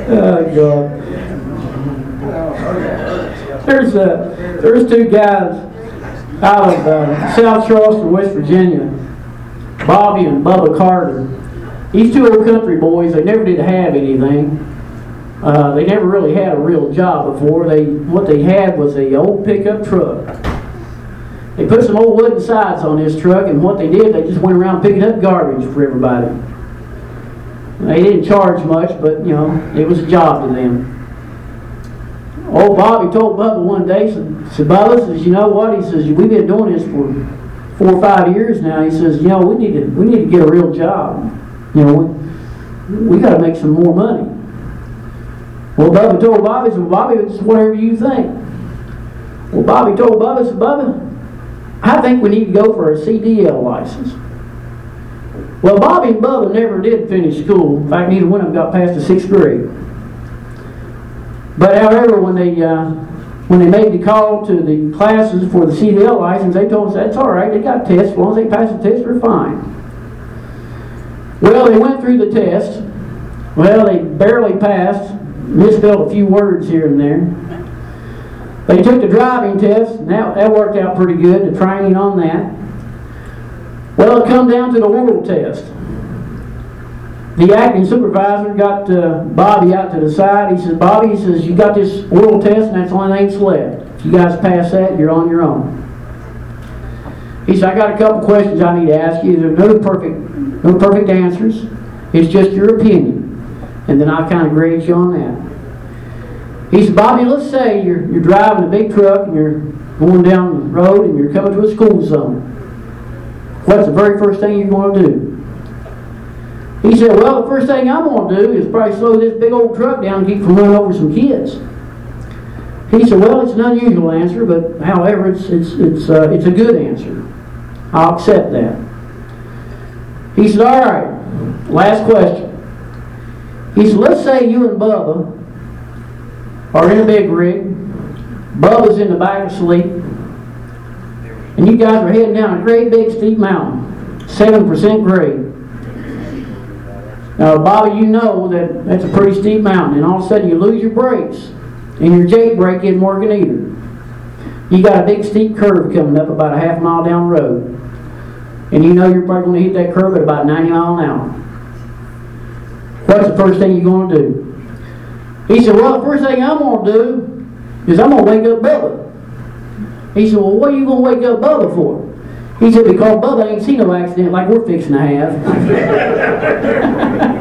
Oh, God. There's two guys out of South Charleston, West Virginia, Bobby and Bubba Carter. These two old country boys, they never did have anything. They never really had a real job before. What they had was an old pickup truck. They put some old wooden sides on this truck, and what they did, they just went around picking up garbage for everybody. They didn't charge much, but it was a job to them. Old Bobby told Bubba one day, said Bubba, says, you know what? He says, we've been doing this for 4 or 5 years now. He says, we need to get a real job. We got to make some more money. Well, Bubba told Bobby, said, Bobby, it's whatever you think. Well, Bobby told Bubba, said, Bubba, I think we need to go for a CDL license. Well, Bobby and Bubba never did finish school. In fact, neither one of them got past the 6th grade. But however, when they made the call to the classes for the CDL license, they told us that's all right. They got tests. As long as they pass the test, they're fine. Well, they went through the test. Well, they barely passed. Misspelled a few words here and there. They took the driving test, and that worked out pretty good, the training on that. Well, it come down to the oral test. The acting supervisor got Bobby out to the side. He says, Bobby, he says, you got this oral test, and that's the only thing that's left. If you guys pass that, you're on your own. He said, I got a couple questions I need to ask you. There's no perfect answers. It's just your opinion. And then I'll kind of grade you on that. He said, Bobby, let's say you're driving a big truck and you're going down the road and you're coming to a school zone. What's the very first thing you're going to do? He said, well, the first thing I'm going to do is probably slow this big old truck down and keep from running over some kids. He said, well, it's an unusual answer, but however, it's a good answer. I'll accept that. He said, all right, last question. He said, let's say you and Bubba are in a big rig. Bubba's in the back asleep. And you guys are heading down a great big steep mountain, 7% grade. Now, Bobby, you know that's a pretty steep mountain, and all of a sudden you lose your brakes, and your Jake brake isn't working either. You got a big steep curve coming up about a half mile down the road, and you know you're probably going to hit that curve at about 90 miles an hour. What's the first thing you're going to do? He said, well, the first thing I'm going to do is I'm going to wake up Bubba. He said, well, what are you going to wake up Bubba for? He said, because Bubba ain't seen no accident like we're fixing to have.